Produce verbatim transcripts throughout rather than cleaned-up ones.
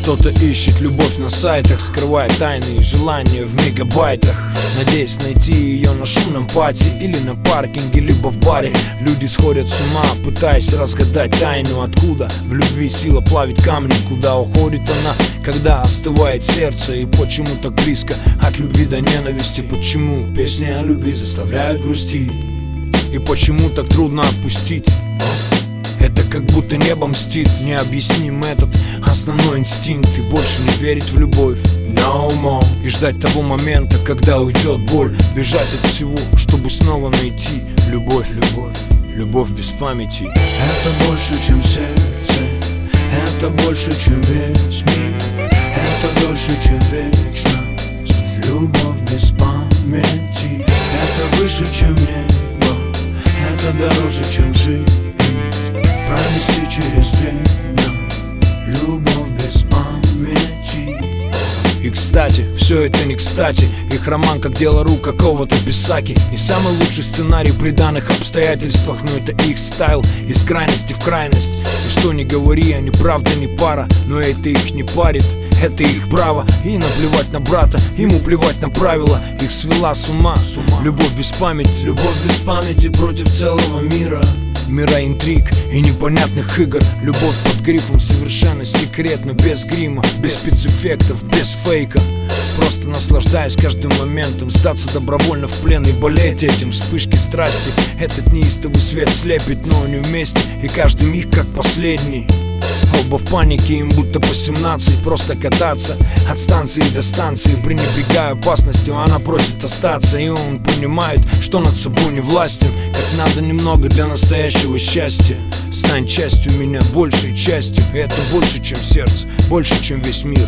Кто-то ищет любовь на сайтах, скрывая тайные желания в мегабайтах, надеясь найти ее на шумном пати или на паркинге, либо в баре. Люди сходят с ума, пытаясь разгадать тайну, откуда в любви сила плавить камни, куда уходит она, когда остывает сердце, и почему так близко от любви до ненависти. Почему песни о любви заставляют грустить, и почему так трудно отпустить. Это как будто небо мстит, необъясним этот основной инстинкт. И больше не верить в любовь, no more. И ждать того момента, когда уйдет боль, бежать от всего, чтобы снова найти любовь, любовь, любовь без памяти. Это больше, чем сердце, это больше, чем весь мир, это дольше, чем вечность, любовь без памяти. Это выше, чем небо, это дороже, чем жизнь, пронести через время, любовь без памяти. И кстати, все это не кстати. Их роман как дело рук какого-то писаки. Не самый лучший сценарий при данных обстоятельствах, но это их стайл, из крайности в крайность. И что ни говори, они правда не пара, но это их не парит, это их право. И наплевать на брата, ему плевать на правила. Их свела с ума, с ума. Любовь без памяти, любовь без памяти против целого мира, мира интриг и непонятных игр. Любовь под грифом совершенно секретно, без грима, без спецэффектов, без фейка. Просто наслаждаясь каждым моментом, сдаться добровольно в плен и болеть этим. Вспышки страсти, этот неистовый свет слепит, но они вместе, и каждый миг как последний. Оба в панике, им будто по семнадцать, просто кататься от станции до станции, пренебрегая опасностью, она просит остаться. И он понимает, что над собой не властен, как надо немного для настоящего счастья. Стань частью меня, большей частью, и это больше, чем сердце, больше, чем весь мир.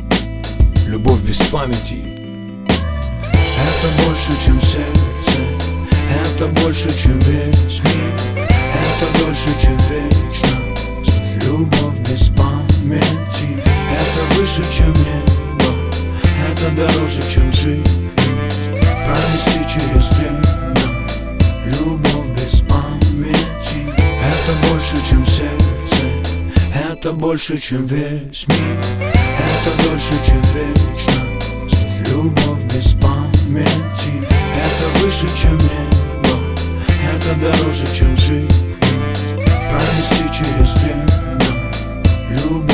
Любовь без памяти. Это больше, чем сердце, это больше, чем весь мир, это дольше, чем вечность, любовь без памяти. Это выше, чем небо, это дороже, чем жизнь, пронести через время, любовь без памяти. Это больше, чем сердце, это больше, чем весь мир, это дольше, чем вечность, любовь без памяти. Это выше, чем небо, это дороже, чем жизнь, пронести через время, любовь.